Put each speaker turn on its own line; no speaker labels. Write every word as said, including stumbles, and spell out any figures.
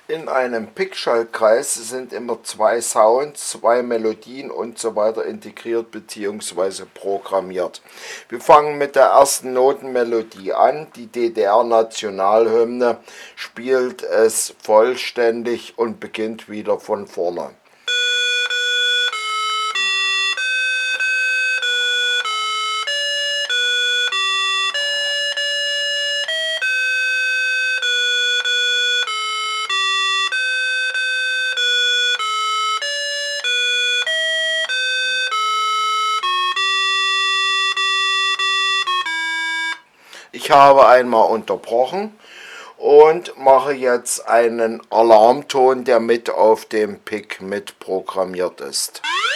In einem Pick-Schaltkreis sind immer zwei Sounds, zwei Melodien und so weiter integriert bzw. programmiert. Wir fangen mit der ersten Notenmelodie an. Die D D R-Nationalhymne spielt es vollständig und beginnt wieder von vorne. Ich habe einmal unterbrochen und mache jetzt einen Alarmton, der mit auf dem Pick mit programmiert ist.